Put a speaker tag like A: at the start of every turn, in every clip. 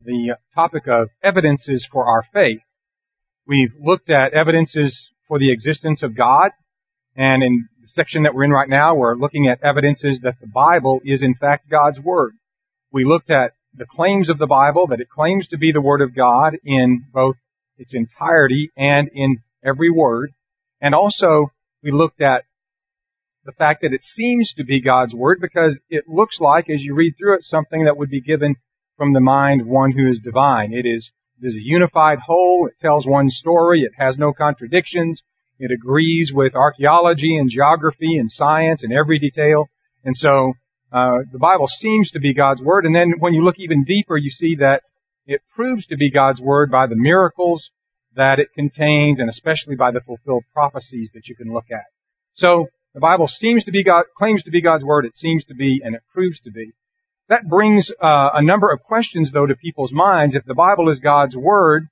A: the topic of evidences for our faith. We've looked at evidences for the existence of God, and in the section that we're in right now, we're looking at evidences that the Bible is in fact God's Word. We looked at the claims of the Bible, that it claims to be the Word of God in both its entirety and in every word. And also, we looked at the fact that it seems to be God's Word because it looks like, as you read through it, something that would be given from the mind of one who is divine. It is a unified whole. It tells one story. It has no contradictions. It agrees with archaeology and geography and science and every detail. And so, the Bible seems to be God's Word. And then when you look even deeper, you see that it proves to be God's Word by the miracles that it contains, and especially by the fulfilled prophecies that you can look at. So, the Bible seems to be claims to be God's Word. It seems to be, and it proves to be. That brings a number of questions, though, to people's minds. If the Bible is God's Word,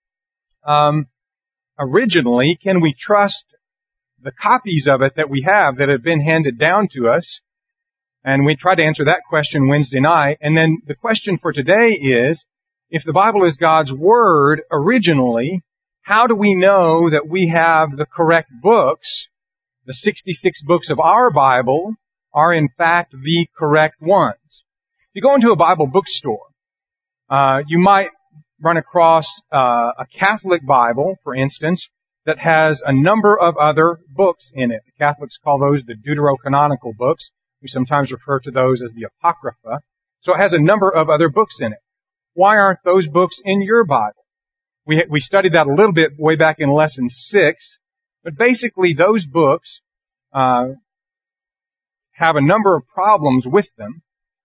A: originally, can we trust the copies of it that we have that have been handed down to us? And we tried to answer that question Wednesday night. And then the question for today is, if the Bible is God's Word originally, how do we know that we have the correct books? The 66 books of our Bible are in fact the correct ones. If you go into a Bible bookstore, you might run across a Catholic Bible, for instance, that has a number of other books in it. The Catholics call those the deuterocanonical books. We sometimes refer to those as the Apocrypha. So it has a number of other books in it. Why aren't those books in your Bible? We studied that a little bit way back in lesson 6, but basically those books have a number of problems with them,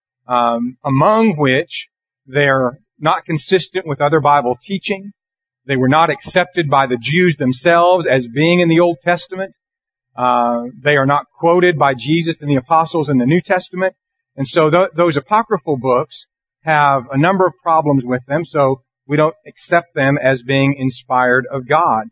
A: among which they're not consistent with other Bible teaching. They were not accepted by the Jews themselves as being in the Old Testament. They are not quoted by Jesus and the apostles in the New Testament. And so those apocryphal books have a number of problems with them, so we don't accept them as being inspired of God.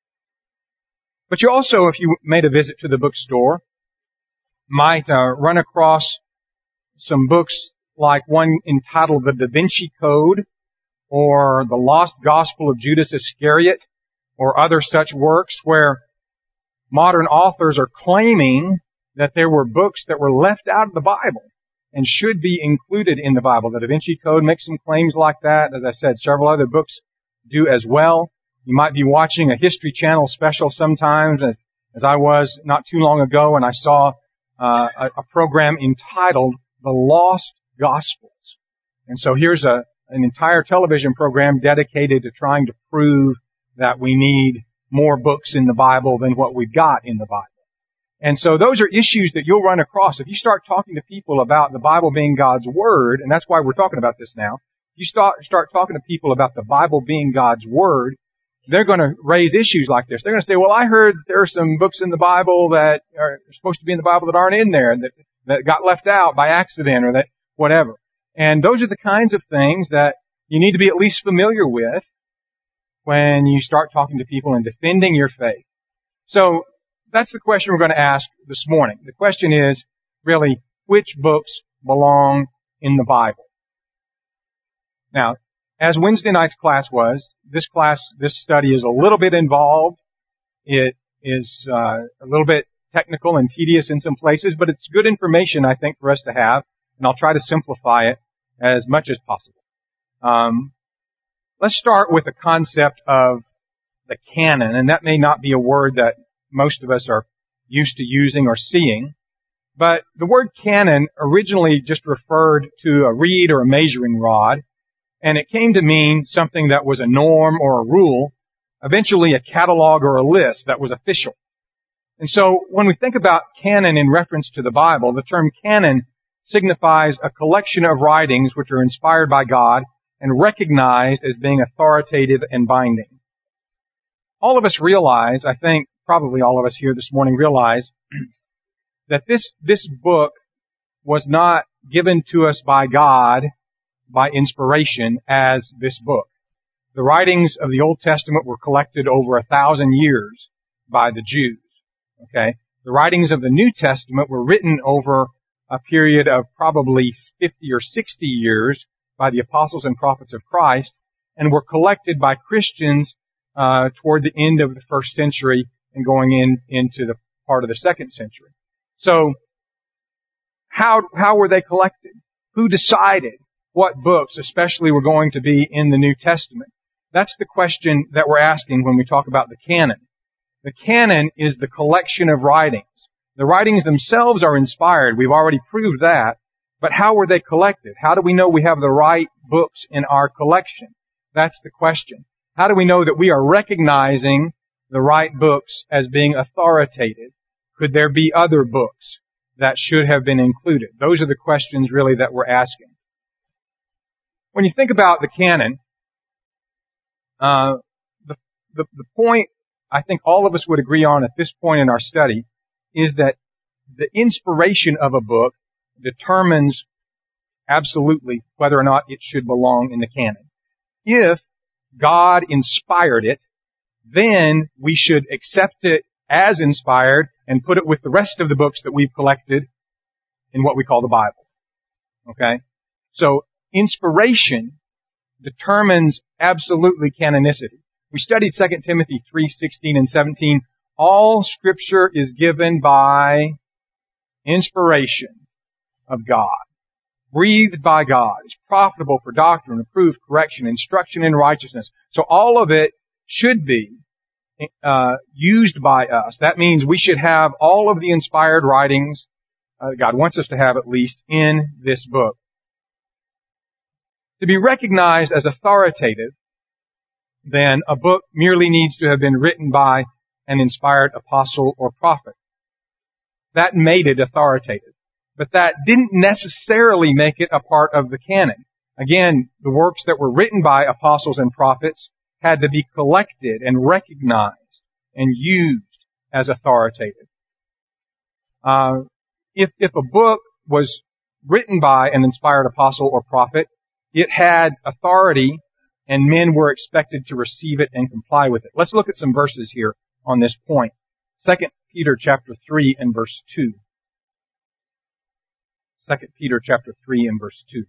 A: But you also, if you made a visit to the bookstore, might run across some books like one entitled The Da Vinci Code, or The Lost Gospel of Judas Iscariot, or other such works where modern authors are claiming that there were books that were left out of the Bible and should be included in the Bible. The Da Vinci Code makes some claims like that. As I said, several other books do as well. You might be watching a History Channel special sometimes, as I was not too long ago, and I saw a program entitled The Lost Gospels. And so here's an entire television program dedicated to trying to prove that we need more books in the Bible than what we've got in the Bible. And so those are issues that you'll run across. If you start talking to people about the Bible being God's Word, and that's why we're talking about this now, if you start talking to people about the Bible being God's Word, they're going to raise issues like this. They're going to say, well, I heard there are some books in the Bible that are supposed to be in the Bible that aren't in there, and that got left out by accident, or that whatever. And those are the kinds of things that you need to be at least familiar with when you start talking to people and defending your faith. So that's the question we're going to ask this morning. The question is really, which books belong in the Bible? Now, as Wednesday night's class was, this study is a little bit involved. It is a little bit technical and tedious in some places, but it's good information, I think, for us to have, and I'll try to simplify it as much as possible. Let's start with the concept of the canon, and that may not be a word that most of us are used to using or seeing, but the word canon originally just referred to a reed or a measuring rod, and it came to mean something that was a norm or a rule, eventually a catalog or a list that was official. And so when we think about canon in reference to the Bible, the term canon signifies a collection of writings which are inspired by God and recognized as being authoritative and binding. All of us realize, I think probably all of us here this morning realize, that this book was not given to us by God by inspiration as this book. The writings of the Old Testament were collected over 1,000 years by the Jews. Okay? The writings of the New Testament were written over a period of probably 50 or 60 years by the apostles and prophets of Christ and were collected by Christians toward the end of the first century and going into the part of the second century. So, how were they collected? Who decided what books especially were going to be in the New Testament? That's the question that we're asking when we talk about the canon. The canon is the collection of writings. The writings themselves are inspired. We've already proved that. But how were they collected? How do we know we have the right books in our collection? That's the question. How do we know that we are recognizing the right books as being authoritative? Could there be other books that should have been included? Those are the questions really that we're asking. When you think about the canon, the point I think all of us would agree on at this point in our study is that the inspiration of a book determines absolutely whether or not it should belong in the canon. If God inspired it, then we should accept it as inspired and put it with the rest of the books that we've collected in what we call the Bible. Okay? So, inspiration determines absolutely canonicity. We studied 2 Timothy 3:16 and 17. All Scripture is given by inspiration of God, breathed by God. It's profitable for doctrine, reproof, correction, instruction in righteousness. So all of it should be used by us. That means we should have all of the inspired writings God wants us to have at least in this book. To be recognized as authoritative, then a book merely needs to have been written by an inspired apostle or prophet. That made it authoritative. But that didn't necessarily make it a part of the canon. Again, the works that were written by apostles and prophets had to be collected and recognized and used as authoritative. If a book was written by an inspired apostle or prophet, it had authority and men were expected to receive it and comply with it. Let's look at some verses here on this point. 2 Peter chapter 3 and verse 2. 2 Peter chapter 3 and verse 2.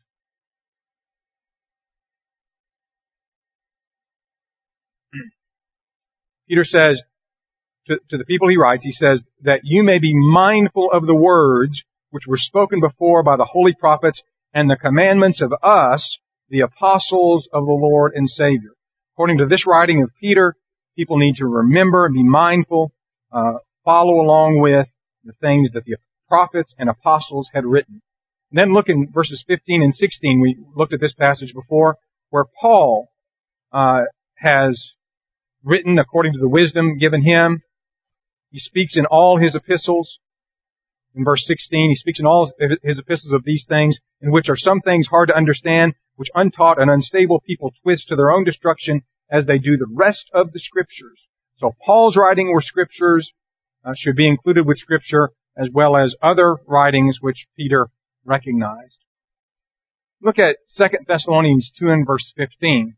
A: Peter says, to the people he writes, he says, that you may be mindful of the words which were spoken before by the holy prophets and the commandments of us, the apostles of the Lord and Savior. According to this writing of Peter, people need to remember and be mindful, follow along with the things that the prophets and apostles had written. And then look in verses 15 and 16. We looked at this passage before, where Paul has written according to the wisdom given him. He speaks in all his epistles. In verse 16, he speaks in all his epistles of these things, in which are some things hard to understand, which untaught and unstable people twist to their own destruction, as they do the rest of the Scriptures. So Paul's writing were Scriptures, should be included with Scripture, as well as other writings which Peter recognized. Look at 2 Thessalonians 2 and verse 15.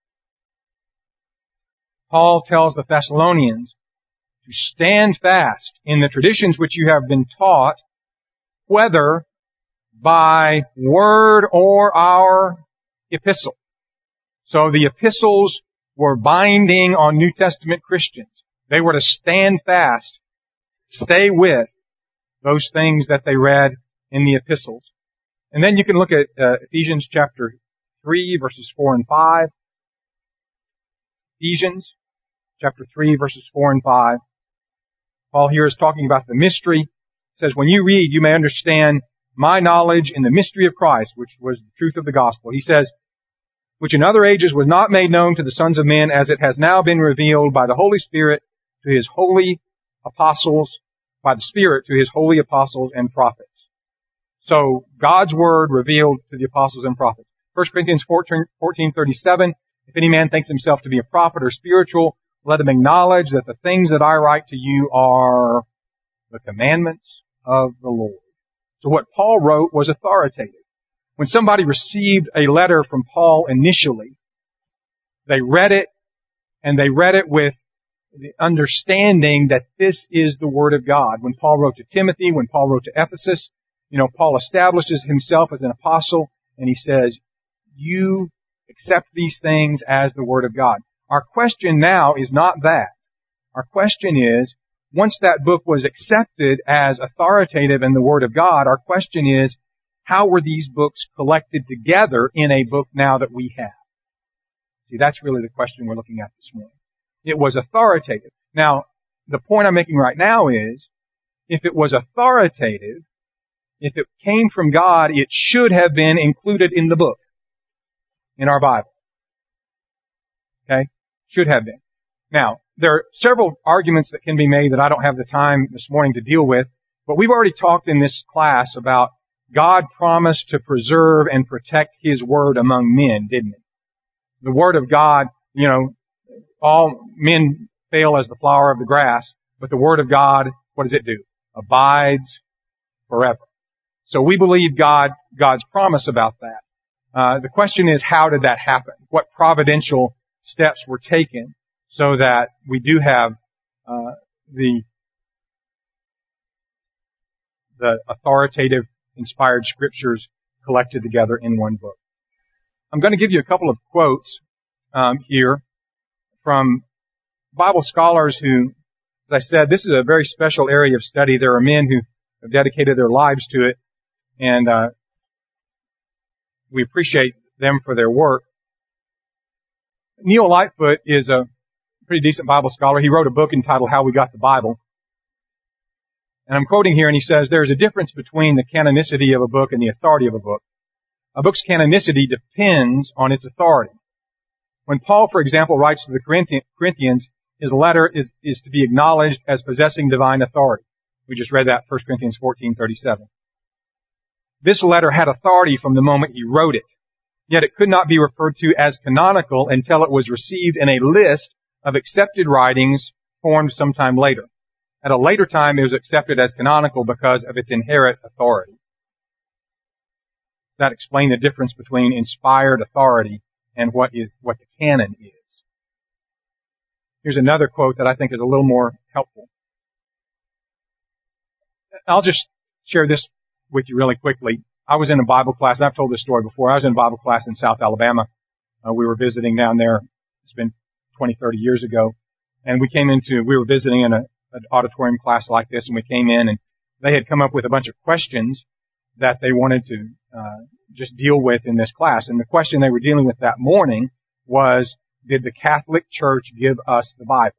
A: Paul tells the Thessalonians to stand fast in the traditions which you have been taught, whether by word or our epistle. So the epistles were binding on New Testament Christians. They were to stand fast, stay with those things that they read in the epistles. And then you can look at Ephesians chapter 3, verses 4 and 5. Ephesians chapter 3, verses 4 and 5. Paul here is talking about the mystery. He says, when you read, you may understand my knowledge in the mystery of Christ, which was the truth of the gospel. He says, which in other ages was not made known to the sons of men, as it has now been revealed by the Holy Spirit to His holy apostles, by the Spirit to His holy apostles and prophets. So, God's Word revealed to the apostles and prophets. 1 Corinthians 14:37, if any man thinks himself to be a prophet or spiritual, let him acknowledge that the things that I write to you are the commandments of the Lord. So what Paul wrote was authoritative. When somebody received a letter from Paul initially, they read it, and they read it with the understanding that this is the Word of God. When Paul wrote to Timothy, when Paul wrote to Ephesus, Paul establishes himself as an apostle, and he says, you accept these things as the Word of God? Our question now is not that. Our question is, once that book was accepted as authoritative in the Word of God, our question is, how were these books collected together in a book now that we have? See, that's really the question we're looking at this morning. It was authoritative. Now, the point I'm making right now is, if it was authoritative, if it came from God, it should have been included in the book, in our Bible. Okay? Should have been. Now, there are several arguments that can be made that I don't have the time this morning to deal with, but we've already talked in this class about God promised to preserve and protect His Word among men, didn't He? The Word of God, all men fail as the flower of the grass, but the Word of God, what does it do? Abides forever. So we believe God's promise about that. The question is, how did that happen? What providential steps were taken so that we do have the authoritative, inspired scriptures collected together in one book? I'm going to give you a couple of quotes here from Bible scholars who, as I said, this is a very special area of study. There are men who have dedicated their lives to it, and we appreciate them for their work. Neil Lightfoot is a pretty decent Bible scholar. He wrote a book entitled How We Got the Bible. And I'm quoting here, and he says, there's a difference between the canonicity of a book and the authority of a book. A book's canonicity depends on its authority. When Paul, for example, writes to the Corinthians, his letter is to be acknowledged as possessing divine authority. We just read that, 1 Corinthians 14:37. This letter had authority from the moment he wrote it, yet it could not be referred to as canonical until it was received in a list of accepted writings formed sometime later. At a later time, it was accepted as canonical because of its inherent authority. Does that explain the difference between inspired authority and what the canon is? Here's another quote that I think is a little more helpful. I'll just share this with you really quickly. I was in a Bible class, and I've told this story before. I was in a Bible class in South Alabama. We were visiting down there. It's been 20, 30 years ago. And we were visiting in an auditorium class like this, and we came in, and they had come up with a bunch of questions that they wanted to just deal with in this class. And the question they were dealing with that morning was, did the Catholic Church give us the Bible?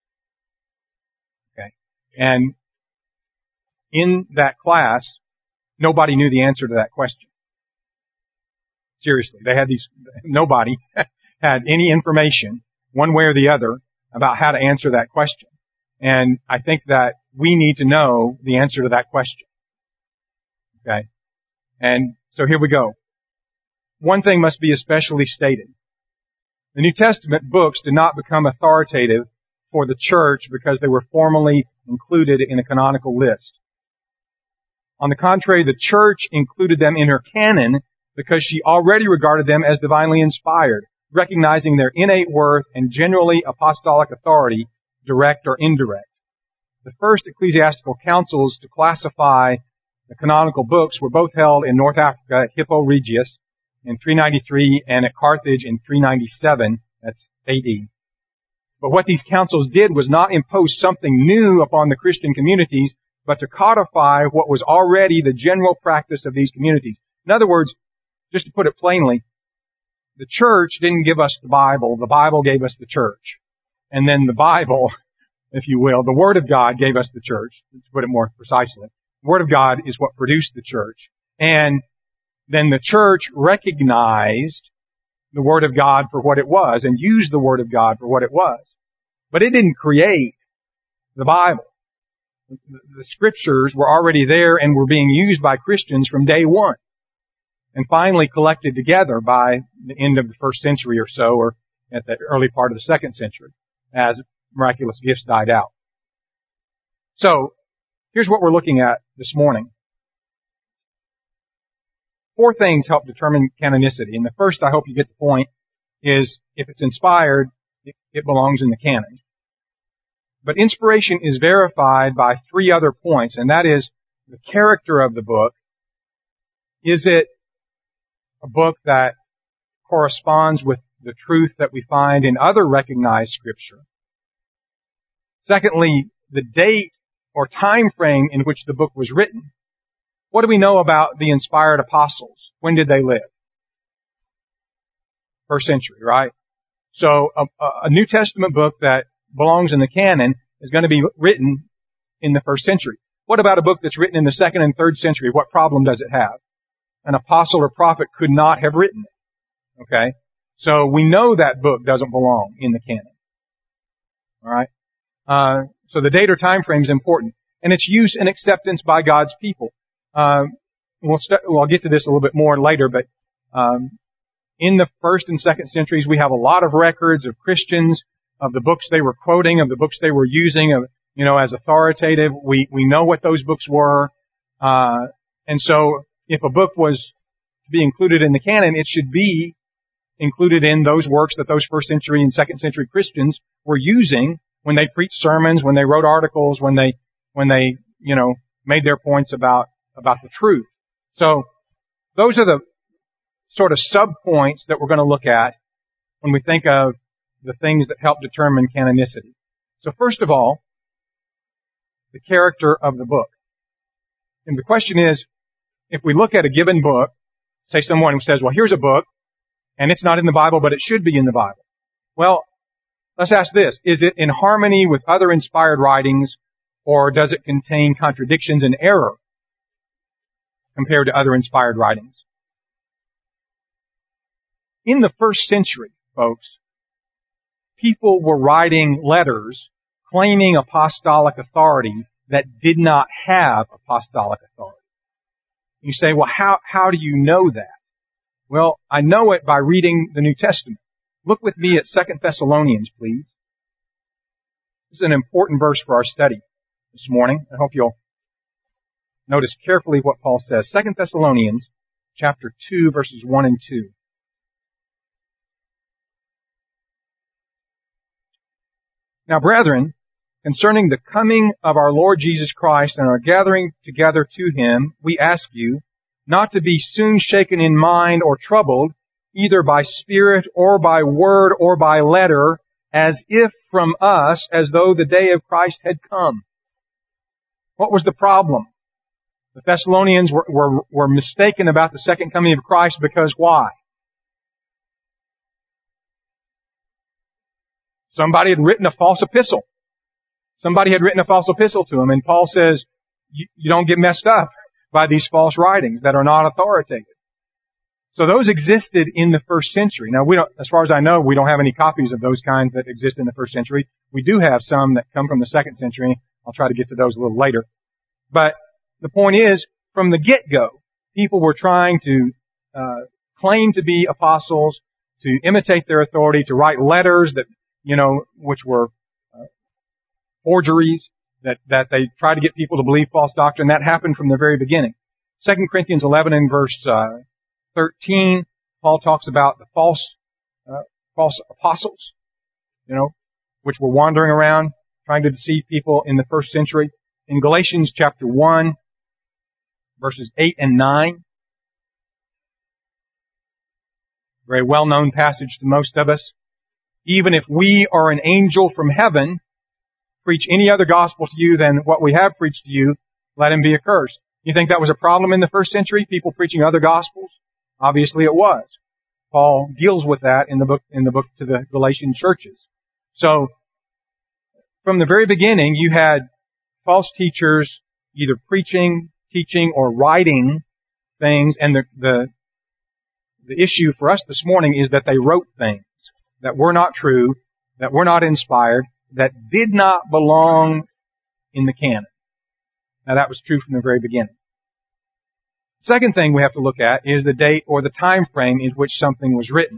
A: Okay. And in that class, nobody knew the answer to that question. Seriously. Nobody had any information, one way or the other, about how to answer that question. And I think that we need to know the answer to that question. Okay? And so here we go. One thing must be especially stated. The New Testament books did not become authoritative for the church because they were formally included in a canonical list. On the contrary, the church included them in her canon because she already regarded them as divinely inspired, recognizing their innate worth and generally apostolic authority, direct or indirect. The first ecclesiastical councils to classify the canonical books were both held in North Africa at Hippo Regius in 393 and at Carthage in 397, that's AD. But what these councils did was not impose something new upon the Christian communities, but to codify what was already the general practice of these communities. In other words, just to put it plainly, the church didn't give us the Bible gave us the church. And then the Bible, if you will, the Word of God gave us the church, to put it more precisely. The Word of God is what produced the church. And then the church recognized the Word of God for what it was and used the Word of God for what it was. But it didn't create the Bible. The scriptures were already there and were being used by Christians from day one, and finally collected together by the end of the first century or so, or at the early part of the second century, as miraculous gifts died out. So, here's what we're looking at this morning. 4 things help determine canonicity, and the first, I hope you get the point, is if it's inspired, it belongs in the canon. But inspiration is verified by 3 other points, and that is the character of the book. Is it a book that corresponds with the truth that we find in other recognized Scripture. Secondly, the date or time frame in which the book was written. What do we know about the inspired apostles? When did they live? First century, right? So a New Testament book that belongs in the canon is going to be written in the first century. What about a book that's written in the second and third century? What problem does it have? An apostle or prophet could not have written it. Okay? So we know that book doesn't belong in the canon. Alright? So the date or time frame is important. And its use and acceptance by God's people. I'll get to this a little bit more later, but in the first and second centuries, we have a lot of records of Christians, of the books they were quoting, of the books they were using, as authoritative. We know what those books were. And so if a book was to be included in the canon, it should be included in those works that those first century and second century Christians were using when they preached sermons, when they wrote articles, when they made their points about the truth. So those are the sort of sub-points that we're going to look at when we think of the things that help determine canonicity. So first of all, the character of the book. And the question is, if we look at a given book, say someone says, well, here's a book, and it's not in the Bible, but it should be in the Bible. Well, let's ask this. Is it in harmony with other inspired writings, or does it contain contradictions and error compared to other inspired writings? In the first century, folks, people were writing letters claiming apostolic authority that did not have apostolic authority. You say, well, how do you know that? Well, I know it by reading the New Testament. Look with me at 2 Thessalonians, please. This is an important verse for our study this morning. I hope you'll notice carefully what Paul says. 2 Thessalonians chapter 2, verses 1 and 2. Now, brethren, concerning the coming of our Lord Jesus Christ and our gathering together to Him, we ask you not to be soon shaken in mind or troubled, either by spirit or by word or by letter, as if from us, as though the day of Christ had come. What was the problem? The Thessalonians were mistaken about the second coming of Christ because why? Somebody had written a false epistle. Somebody had written a false epistle to him, and Paul says, you don't get messed up by these false writings that are not authoritative. So those existed in the first century. Now, as far as I know, we don't have any copies of those kinds that exist in the first century. We do have some that come from the second century. I'll try to get to those a little later. But the point is, from the get-go, people were trying to claim to be apostles, to imitate their authority, to write letters that, which were forgeries, that they tried to get people to believe false doctrine. That happened from the very beginning. 2 Corinthians 11 and verse 13, Paul talks about the false apostles, which were wandering around trying to deceive people in the first century. In Galatians chapter 1, verses 8 and 9, very well-known passage to most of us. Even if we or an angel from heaven preach any other gospel to you than what we have preached to you, let him be accursed. You think that was a problem in the first century, people preaching other gospels? Obviously it was. Paul deals with that in the book to the Galatian churches. So, from the very beginning, you had false teachers either preaching, teaching, or writing things, and the issue for us this morning is that they wrote things that were not true, that were not inspired, that did not belong in the canon. Now that was true from the very beginning. Second thing we have to look at is the date or the time frame in which something was written.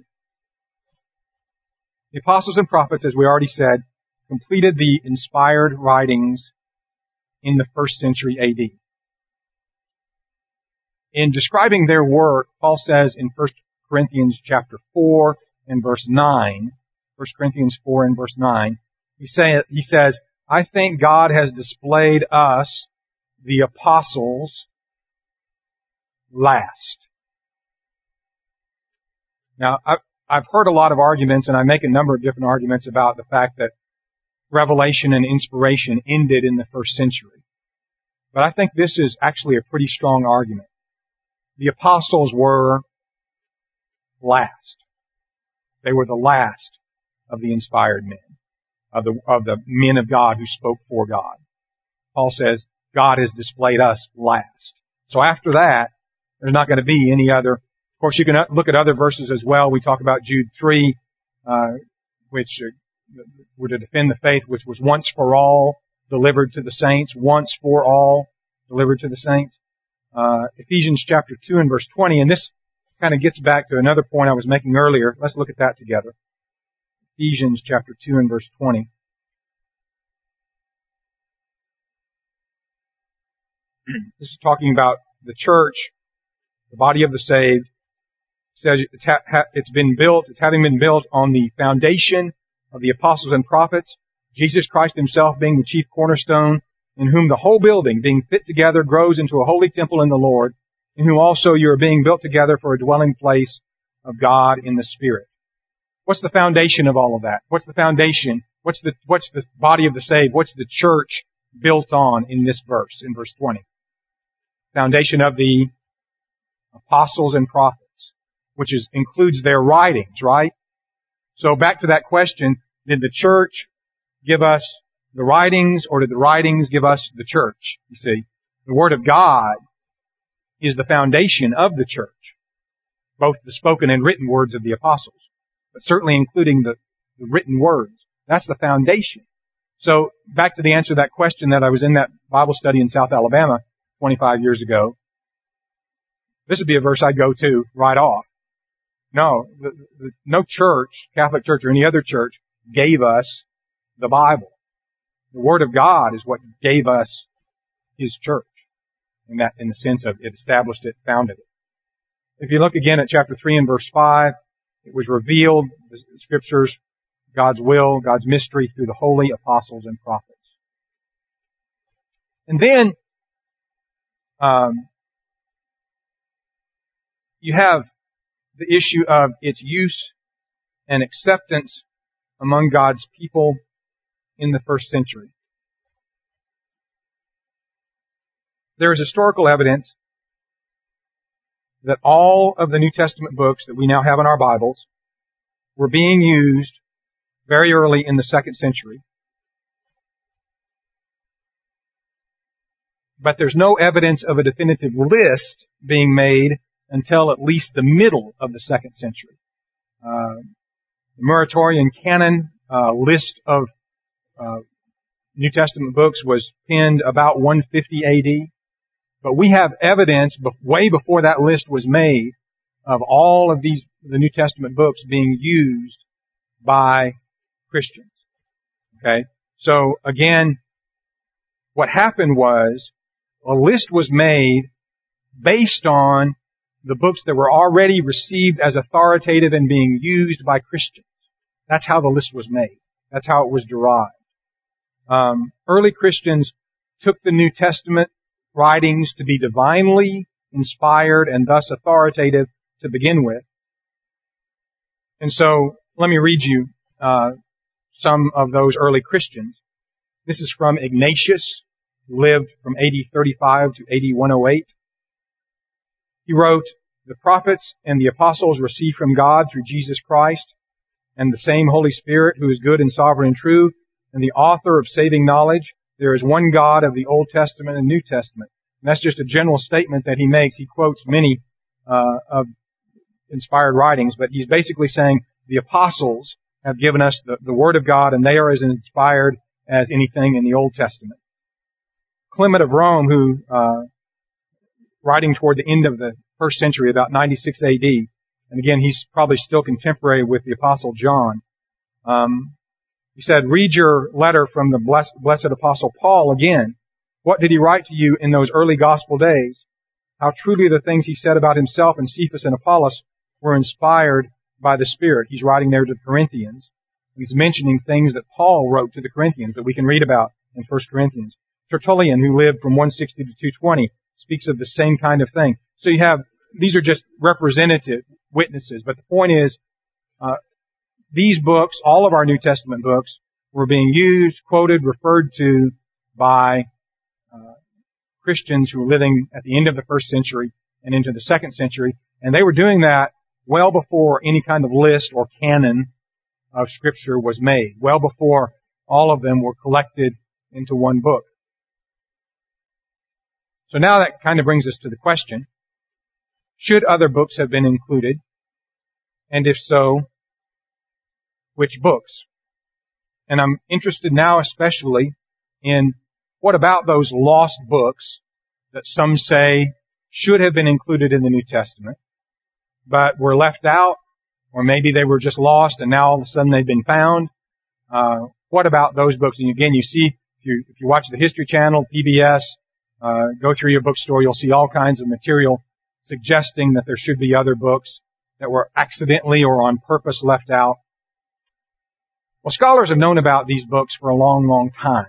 A: The apostles and prophets, as we already said, completed the inspired writings in the first century AD. In describing their work, Paul says in 1 Corinthians chapter 4 and verse 9, 1 Corinthians 4 and verse 9, he says, I think God has displayed us, the apostles, last. Now, I've heard a lot of arguments, and I make a number of different arguments about the fact that revelation and inspiration ended in the first century. But I think this is actually a pretty strong argument. The apostles were last. They were the last of the inspired men, of the men of God who spoke for God. Paul says, God has displayed us last. So after that, there's not going to be any other. Of course, you can look at other verses as well. We talk about Jude 3, which were to defend the faith, which was once for all delivered to the saints, once for all delivered to the saints. Ephesians chapter 2 and verse 20, and this kind of gets back to another point I was making earlier. Let's look at that together. Ephesians chapter 2 and verse 20. This is talking about the church, the body of the saved. It says it's having been built on the foundation of the apostles and prophets, Jesus Christ himself being the chief cornerstone, in whom the whole building, being fit together, grows into a holy temple in the Lord, in whom also you are being built together for a dwelling place of God in the Spirit. What's the foundation of all of that? What's the foundation? What's the body of the saved? What's the church built on in this verse, in verse 20? Foundation of the apostles and prophets, which includes their writings, right? So back to that question, did the church give us the writings, or did the writings give us the church? You see, the Word of God is the foundation of the church, both the spoken and written words of the apostles, but certainly including the written words. That's the foundation. So back to the answer to that question that I was in that Bible study in South Alabama 25 years ago. This would be a verse I'd go to right off. No, no church, Catholic Church or any other church, gave us the Bible. The Word of God is what gave us His church. In the sense of it established it, founded it. If you look again at chapter 3 and verse 5, it was revealed, the Scriptures, God's will, God's mystery through the holy apostles and prophets. And then, you have the issue of its use and acceptance among God's people in the first century. There is historical evidence that all of the New Testament books that we now have in our Bibles were being used very early in the second century. But there's no evidence of a definitive list being made until at least the middle of the second century. The Muratorian Canon list of New Testament books was penned about 150 AD. But we have evidence way before that list was made of all of the New Testament books being used by Christians. Okay? So again, what happened was a list was made based on the books that were already received as authoritative and being used by Christians. That's how the list was made. That's how it was derived. Early Christians took the New Testament writings to be divinely inspired and thus authoritative to begin with. And so, let me read you some of those early Christians. This is from Ignatius, who lived from AD 35 to AD 108. He wrote, "The prophets and the apostles received from God through Jesus Christ, and the same Holy Spirit, who is good and sovereign and true, and the author of saving knowledge. There is one God of the Old Testament and New Testament." And that's just a general statement that he makes. He quotes many of inspired writings, but he's basically saying the apostles have given us the Word of God, and they are as inspired as anything in the Old Testament. Clement of Rome, who, writing toward the end of the first century, about 96 AD, and again, he's probably still contemporary with the Apostle John, he said, "Read your letter from the blessed Apostle Paul again. What did he write to you in those early gospel days? How truly the things he said about himself and Cephas and Apollos were inspired by the Spirit." He's writing there to the Corinthians. He's mentioning things that Paul wrote to the Corinthians that we can read about in 1 Corinthians. Tertullian, who lived from 160 to 220, speaks of the same kind of thing. So you have these are just representative witnesses. But the point is, these books, all of our New Testament books, were being used, quoted, referred to by Christians who were living at the end of the first century and into the second century. And they were doing that well before any kind of list or canon of Scripture was made, well before all of them were collected into one book. So now that kind of brings us to the question, should other books have been included? And if so, which books? And I'm interested now especially in what about those lost books that some say should have been included in the New Testament, but were left out, or maybe they were just lost and now all of a sudden they've been found. What about those books? And again, you see, if you watch the History Channel, PBS, go through your bookstore, you'll see all kinds of material suggesting that there should be other books that were accidentally or on purpose left out. Well, scholars have known about these books for a long, long time.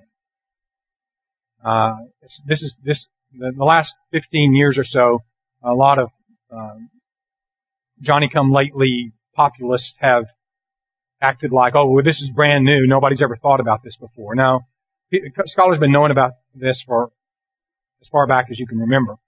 A: The last 15 years or so, a lot of Johnny-come-lately populists have acted like, oh, well, this is brand new. Nobody's ever thought about this before. Now, scholars have been knowing about this for as far back as you can remember.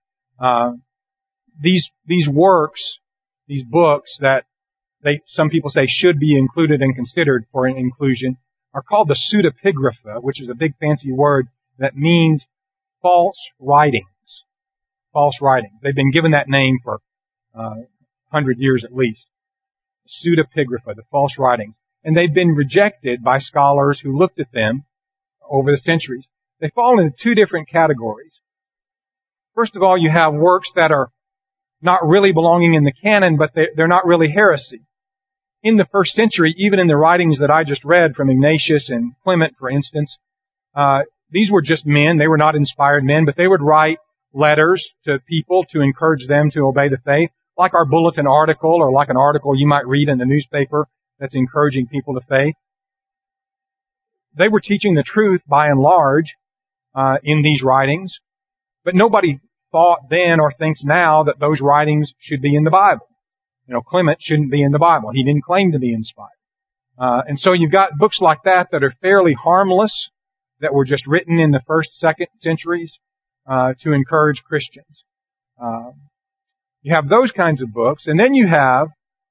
A: These works, these books that some people say should be included and considered for an inclusion are called the pseudepigrapha, which is a big fancy word that means false writings. False writings. They've been given that name for 100 years at least. Pseudepigrapha, the false writings. And they've been rejected by scholars who looked at them over the centuries. They fall into two different categories. First of all, you have works that are not really belonging in the canon, but they're not really heresy. In the first century, even in the writings that I just read from Ignatius and Clement, for instance, these were just men. They were not inspired men, but they would write letters to people to encourage them to obey the faith, like our bulletin article or like an article you might read in the newspaper that's encouraging people to faith. They were teaching the truth by and large in these writings, but nobody thought then or thinks now that those writings should be in the Bible. You know, Clement shouldn't be in the Bible. He didn't claim to be inspired. And so you've got books like that that are fairly harmless, that were just written in the first, second centuries to encourage Christians. You have those kinds of books, and then you have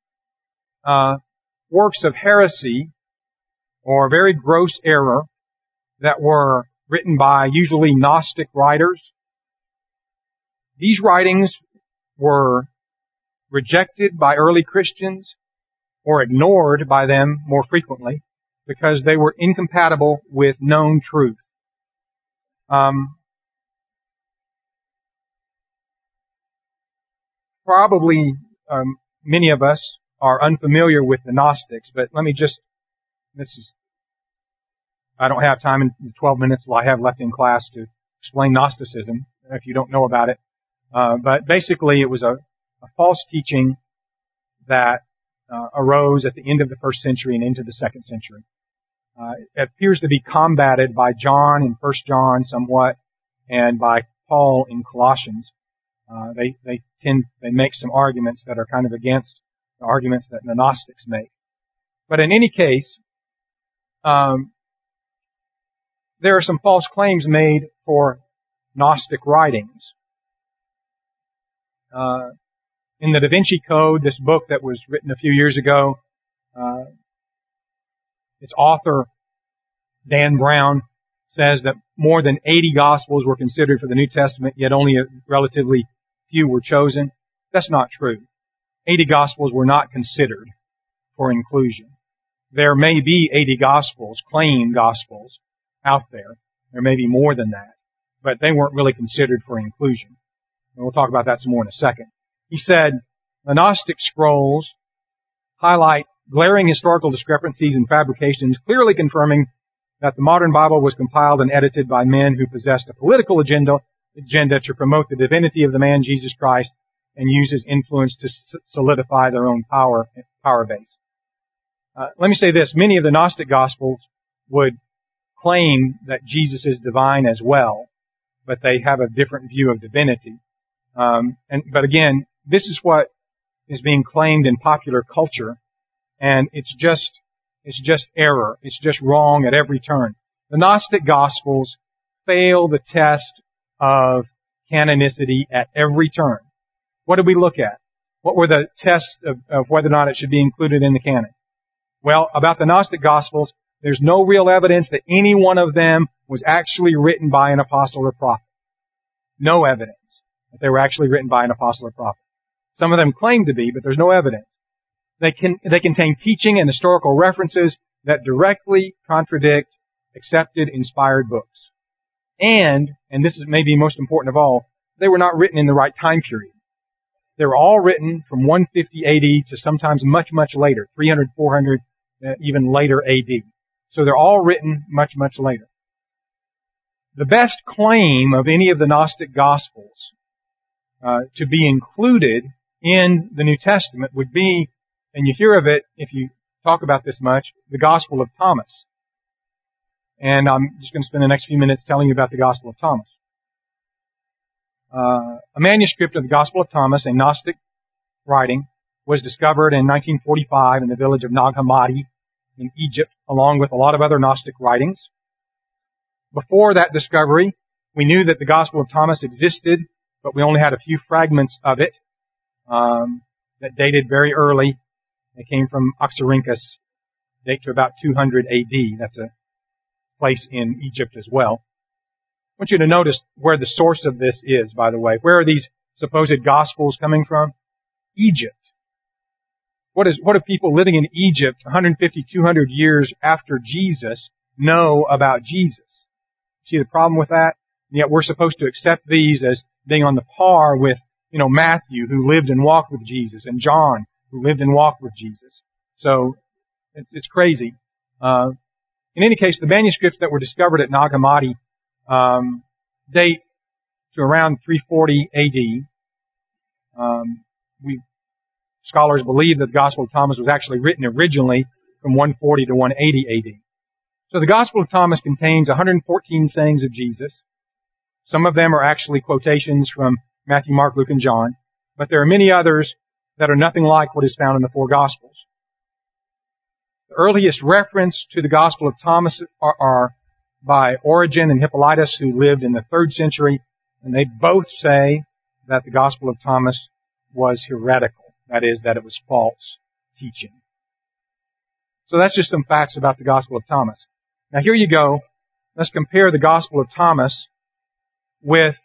A: works of heresy or very gross error that were written by usually Gnostic writers. These writings were rejected by early Christians or ignored by them more frequently because they were incompatible with known truth. Probably many of us are unfamiliar with the Gnostics, but I don't have time in the 12 minutes I have left in class to explain Gnosticism, if you don't know about it. But basically it was a false teaching that arose at the end of the first century and into the second century. It appears to be combated by John in 1 John somewhat and by Paul in Colossians. They make some arguments that are kind of against the arguments that the Gnostics make. But in any case, there are some false claims made for Gnostic writings. In the Da Vinci Code, this book that was written a few years ago, its author, Dan Brown, says that more than 80 Gospels were considered for the New Testament, yet only a relatively few were chosen. That's not true. 80 Gospels were not considered for inclusion. There may be 80 Gospels, claimed Gospels, out there. There may be more than that. But they weren't really considered for inclusion. And we'll talk about that some more in a second. He said, the Gnostic scrolls highlight glaring historical discrepancies and fabrications, clearly confirming that the modern Bible was compiled and edited by men who possessed a political agenda to promote the divinity of the man Jesus Christ and use his influence to solidify their own power base. Let me say this. Many of the Gnostic Gospels would claim that Jesus is divine as well, but they have a different view of divinity. But again, this is what is being claimed in popular culture, and it's just error. It's just wrong at every turn. The Gnostic Gospels fail the test of canonicity at every turn. What did we look at? What were the tests of whether or not it should be included in the canon? Well, about the Gnostic Gospels, there's no real evidence that any one of them was actually written by an apostle or prophet. No evidence that they were actually written by an apostle or prophet. Some of them claim to be, but there's no evidence. They contain teaching and historical references that directly contradict accepted, inspired books. And this is maybe most important of all, they were not written in the right time period. They were all written from 150 AD to sometimes much, much later, 300, 400, even later AD. So they're all written much, much later. The best claim of any of the Gnostic Gospels to be included in the New Testament would be, and you hear of it if you talk about this much, the Gospel of Thomas. And I'm just going to spend the next few minutes telling you about the Gospel of Thomas. A manuscript of the Gospel of Thomas, a Gnostic writing, was discovered in 1945 in the village of Nag Hammadi in Egypt, along with a lot of other Gnostic writings. Before that discovery, we knew that the Gospel of Thomas existed, but we only had a few fragments of it that dated very early. They came from Oxyrhynchus, date to about 200 AD. That's a place in Egypt as well. I want you to notice where the source of this is, by the way. Where are these supposed Gospels coming from? Egypt. What do people living in Egypt 150, 200 years after Jesus know about Jesus? See the problem with that? And yet we're supposed to accept these as being on the par with, Matthew, who lived and walked with Jesus, and John, who lived and walked with Jesus. So, it's crazy. In any case, the manuscripts that were discovered at Nag Hammadi date to around 340 AD. Scholars believe that the Gospel of Thomas was actually written originally from 140 to 180 AD. So the Gospel of Thomas contains 114 sayings of Jesus. Some of them are actually quotations from Matthew, Mark, Luke, and John, but there are many others that are nothing like what is found in the four Gospels. The earliest reference to the Gospel of Thomas are by Origen and Hippolytus, who lived in the 3rd century, and they both say that the Gospel of Thomas was heretical. That is, that it was false teaching. So that's just some facts about the Gospel of Thomas. Now here you go. Let's compare the Gospel of Thomas with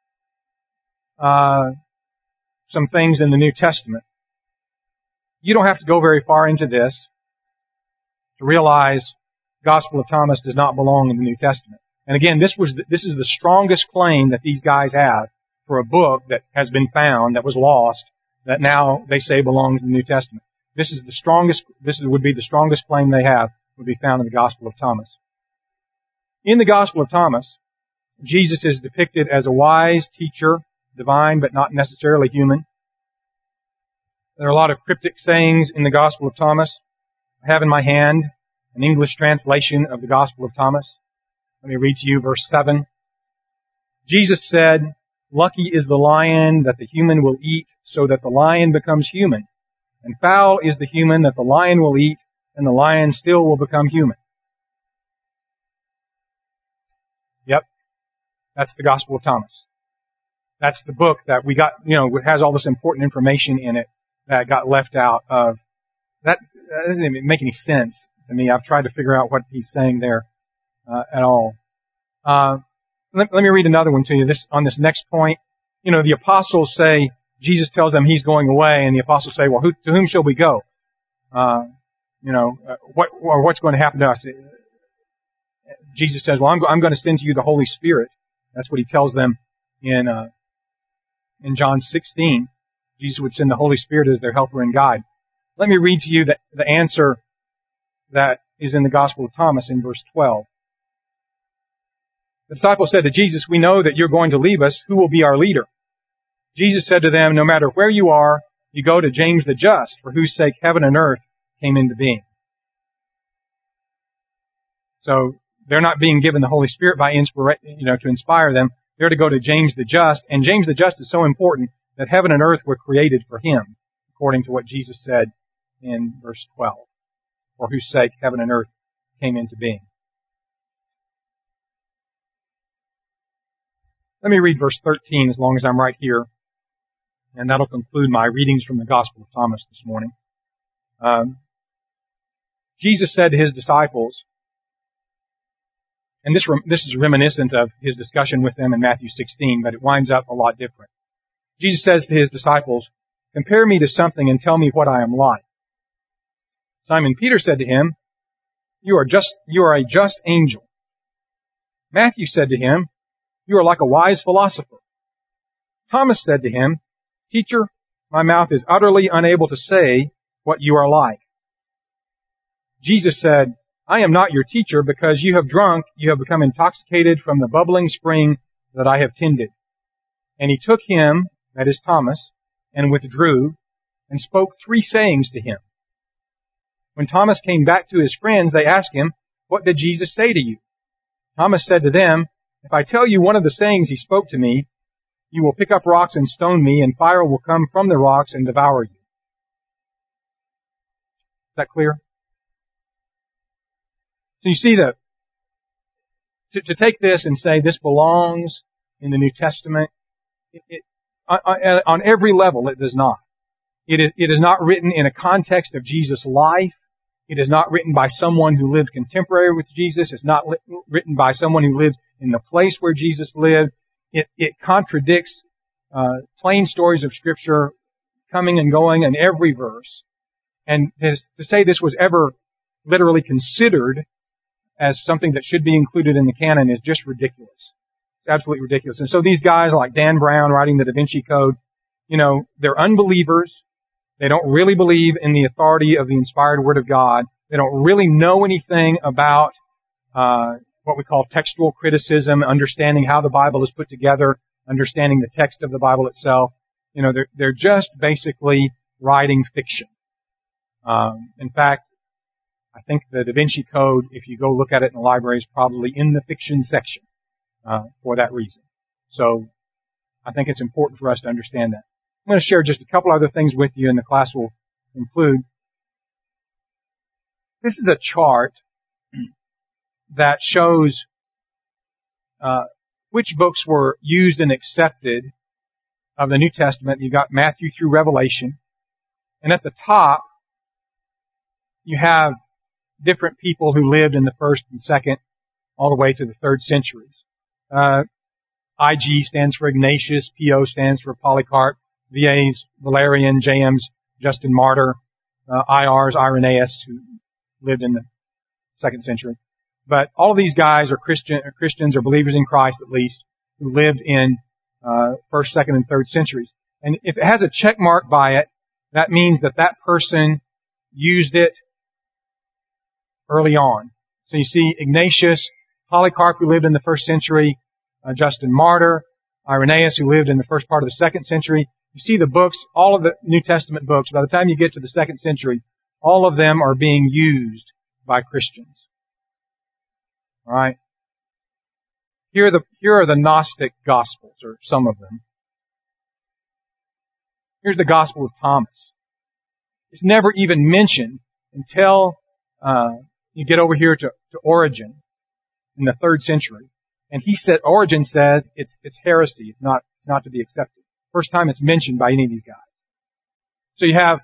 A: some things in the New Testament. You don't have to go very far into this to realize Gospel of Thomas does not belong in the New Testament. And again, this is the strongest claim that these guys have for a book that has been found, that was lost, that now they say belongs in the New Testament. This would be the strongest claim they have, would be found in the Gospel of Thomas. In the Gospel of Thomas, Jesus is depicted as a wise teacher, divine but not necessarily human. There are a lot of cryptic sayings in the Gospel of Thomas. I have in my hand an English translation of the Gospel of Thomas. Let me read to you verse 7. Jesus said, "Lucky is the lion that the human will eat, so that the lion becomes human. And foul is the human that the lion will eat, and the lion still will become human." Yep. That's the Gospel of Thomas. That's the book that we got, it has all this important information in it that got left out of. That doesn't even make any sense to me. I've tried to figure out what he's saying there at all. Let me read another one to you. On this next point, the apostles say, Jesus tells them he's going away, and the apostles say, well, to whom shall we go? What's going to happen to us? Jesus says, well, I'm going to send to you the Holy Spirit. That's what he tells them in John 16. Jesus would send the Holy Spirit as their helper and guide. Let me read to you the answer that is in the Gospel of Thomas in verse 12. The disciples said to Jesus, "We know that you're going to leave us. Who will be our leader?" Jesus said to them, "No matter where you are, you go to James the Just, for whose sake heaven and earth came into being." So they're not being given the Holy Spirit by to inspire them. They're to go to James the Just, and James the Just is so important that heaven and earth were created for Him, according to what Jesus said in verse 12, for whose sake heaven and earth came into being. Let me read verse 13 as long as I'm right here, and that'll conclude my readings from the Gospel of Thomas this morning. Jesus said to His disciples, and this is reminiscent of His discussion with them in Matthew 16, but it winds up a lot different. Jesus says to His disciples, "Compare me to something and tell me what I am like." Simon Peter said to Him, You are a just angel." Matthew said to Him, "You are like a wise philosopher." Thomas said to Him, "Teacher, my mouth is utterly unable to say what you are like." Jesus said, "I am not your teacher because you have become intoxicated from the bubbling spring that I have tended." And He took him, that is Thomas, and withdrew, and spoke 3 sayings to him. When Thomas came back to his friends, they asked him, "What did Jesus say to you?" Thomas said to them, "If I tell you one of the sayings He spoke to me, you will pick up rocks and stone me, and fire will come from the rocks and devour you." Is that clear? So you see that to take this and say this belongs in the New Testament, on every level it does not. It is not written in a context of Jesus' life. It is not written by someone who lived contemporary with Jesus. It's not written by someone who lived in the place where Jesus lived. It contradicts plain stories of Scripture coming and going in every verse. And to say this was ever literally considered as something that should be included in the canon is just ridiculous. It's absolutely ridiculous. And so these guys like Dan Brown writing the Da Vinci Code, they're unbelievers. They don't really believe in the authority of the inspired Word of God. They don't really know anything about what we call textual criticism, understanding how the Bible is put together, understanding the text of the Bible itself. They're just basically writing fiction. In fact, I think the Da Vinci Code, if you go look at it in the library, is probably in the fiction section for that reason. So I think it's important for us to understand that. I'm going to share just a couple other things with you, and the class will conclude. This is a chart that shows which books were used and accepted of the New Testament. You got Matthew through Revelation, and at the top you have different people who lived in the 1st and 2nd, all the way to the 3rd centuries. IG stands for Ignatius, PO stands for Polycarp, VA's Valerian, JM's Justin Martyr, IR's Irenaeus, who lived in the 2nd century. But all of these guys are Christians or believers in Christ at least, who lived in 1st, 2nd, and 3rd centuries. And if it has a check mark by it, that means that person used it early on. So you see Ignatius, Polycarp, who lived in the 1st century, Justin Martyr, Irenaeus, who lived in the first part of the 2nd century. You see the books, all of the New Testament books, by the time you get to the 2nd century, all of them are being used by Christians. All right? Here are the Gnostic Gospels, or some of them. Here's the Gospel of Thomas. It's never even mentioned until you get over here to Origen in the 3rd century. And Origen says it's heresy. It's not to be accepted. First time it's mentioned by any of these guys. So you have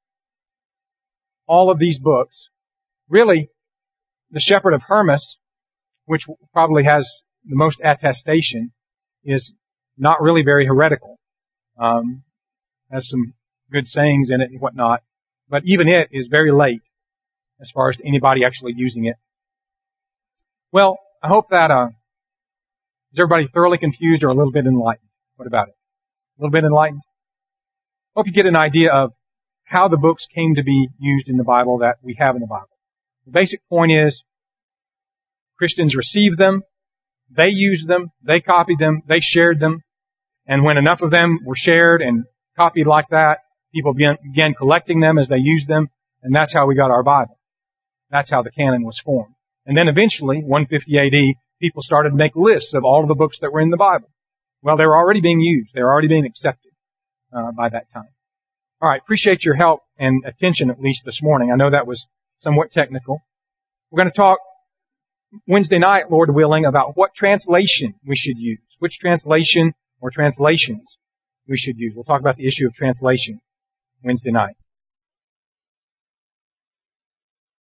A: all of these books. Really, the Shepherd of Hermas, which probably has the most attestation, is not really very heretical. Has some good sayings in it and whatnot. But even it is very late as far as anybody actually using it. Well, I hope that is everybody thoroughly confused or a little bit enlightened? What about it? A little bit enlightened? Hope you get an idea of how the books came to be used in the Bible that we have in the Bible. The basic point is Christians received them, they used them, they copied them, they shared them, and when enough of them were shared and copied like that, people began collecting them as they used them, and that's how we got our Bible. That's how the canon was formed. And then eventually, 150 AD, people started to make lists of all of the books that were in the Bible. Well, they were already being used. They were already being accepted. by that time. All right. Appreciate your help and attention at least this morning. I know that was somewhat technical. We're going to talk Wednesday night, Lord willing, about what translation we should use, which translation or translations we should use. We'll talk about the issue of translation Wednesday night.